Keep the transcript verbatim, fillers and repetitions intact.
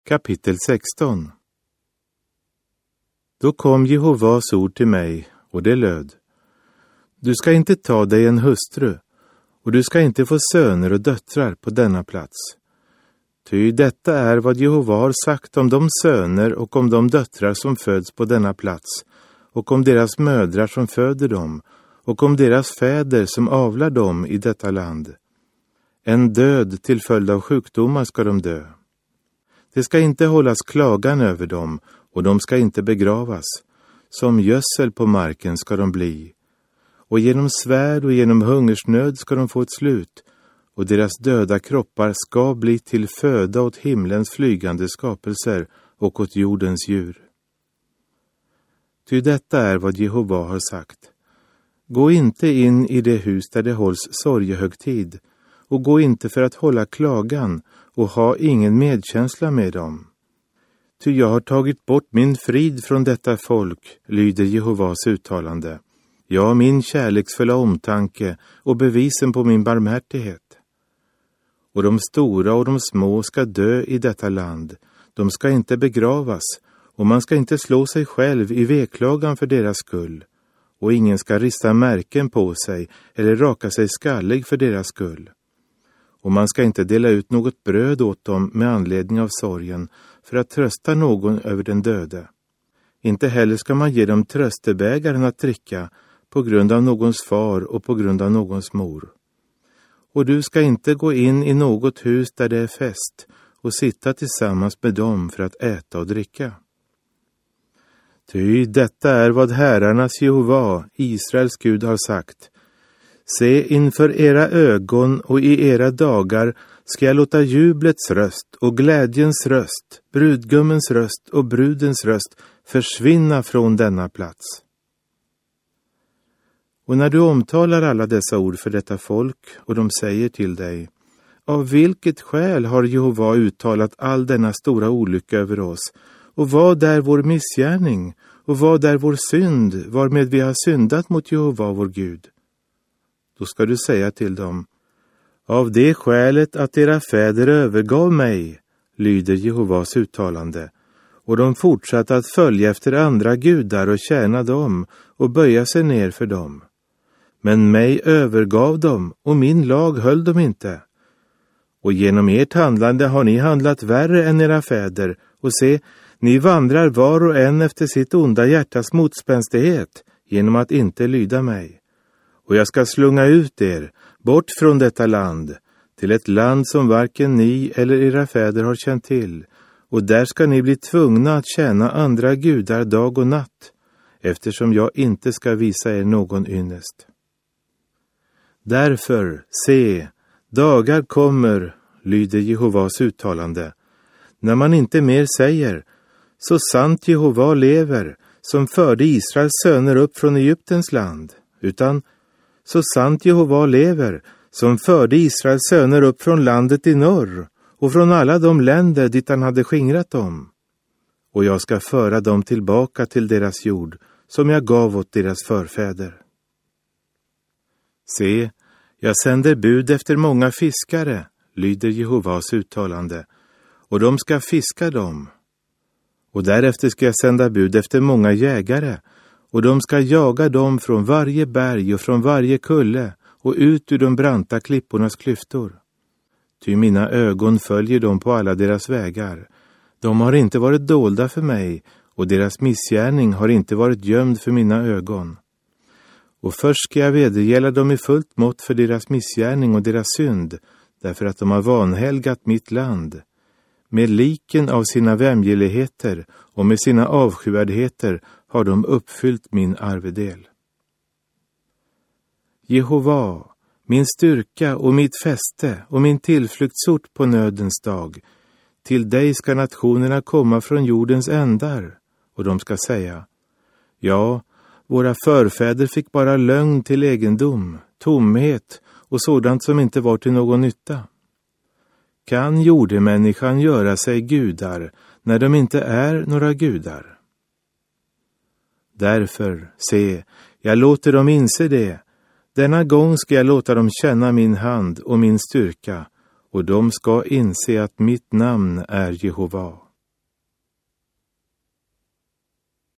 Kapitel sexton. Då kom Jehovas ord till mig, och det löd: Du ska inte ta dig en hustru, och du ska inte få söner och döttrar på denna plats. Ty detta är vad Jehova har sagt om de söner och om de döttrar som föds på denna plats, och om deras mödrar som föder dem, och om deras fäder som avlar dem i detta land. En död till följd av sjukdomar ska de dö. Det ska inte hållas klagan över dem, och de ska inte begravas. Som gödsel på marken ska de bli. Och genom svärd och genom hungersnöd ska de få ett slut, och deras döda kroppar ska bli till föda åt himlens flygande skapelser och åt jordens djur. Ty detta är vad Jehova har sagt: Gå inte in i det hus där det hålls sorgehögtid, och gå inte för att hålla klagan, och ha ingen medkänsla med dem. Ty jag har tagit bort min frid från detta folk, lyder Jehovas uttalande. Ja, min kärleksfulla omtanke och bevisen på min barmhärtighet. Och de stora och de små ska dö i detta land. De ska inte begravas, och man ska inte slå sig själv i veklagan för deras skull. Och ingen ska rista märken på sig eller raka sig skallig för deras skull. Och man ska inte dela ut något bröd åt dem med anledning av sorgen för att trösta någon över den döde. Inte heller ska man ge dem tröstebägaren att dricka på grund av någons far och på grund av någons mor. Och du ska inte gå in i något hus där det är fest och sitta tillsammans med dem för att äta och dricka. Ty detta är vad herrarnas Jehova, Israels Gud, har sagt. Se, inför era ögon och i era dagar ska jag låta jublets röst och glädjens röst, brudgummens röst och brudens röst försvinna från denna plats. Och när du omtalar alla dessa ord för detta folk, och de säger till dig: Av vilket skäl har Jehova uttalat all denna stora olycka över oss? Och vad är vår missgärning? Och vad är vår synd, varmed vi har syndat mot Jehova vår Gud? Då ska du säga till dem: Av det skälet att era fäder övergav mig, lyder Jehovas uttalande, och de fortsatte att följa efter andra gudar och tjäna dem och böja sig ner för dem. Men mig övergav dem, och min lag höll de inte. Och genom ert handlande har ni handlat värre än era fäder, och se, ni vandrar var och en efter sitt onda hjärtas motspänstighet genom att inte lyda mig. Och jag ska slunga ut er bort från detta land, till ett land som varken ni eller era fäder har känt till, och där ska ni bli tvungna att tjäna andra gudar dag och natt, eftersom jag inte ska visa er någon ynnest. Därför, se, dagar kommer, lyder Jehovas uttalande, när man inte mer säger: Så sant Jehova lever, som förde Israels söner upp från Egyptens land, utan: Så sant Jehova lever, som förde Israels söner upp från landet i norr och från alla de länder dit han hade skingrat dem. Och jag ska föra dem tillbaka till deras jord, som jag gav åt deras förfäder. Se, jag sänder bud efter många fiskare, lyder Jehovas uttalande, och de ska fiska dem. Och därefter ska jag sända bud efter många jägare, och de ska jaga dem från varje berg och från varje kulle och ut ur de branta klippornas klyftor. Ty mina ögon följer dem på alla deras vägar. De har inte varit dolda för mig, och deras missgärning har inte varit gömd för mina ögon. Och först ska jag vedergälla dem i fullt mått för deras missgärning och deras synd, därför att de har vanhelgat mitt land. Med liken av sina vämjeligheter och med sina avskyvärdheter har de uppfyllt min arvedel. Jehova, min styrka och mitt fäste och min tillflyktsort på nödens dag, till dig ska nationerna komma från jordens ändar, och de ska säga: Ja, våra förfäder fick bara lögn till egendom, tomhet och sådant som inte var till någon nytta. Kan jordemänniskan göra sig gudar när de inte är några gudar? Därför, se, jag låter dem inse det. Denna gång ska jag låta dem känna min hand och min styrka, och de ska inse att mitt namn är Jehova.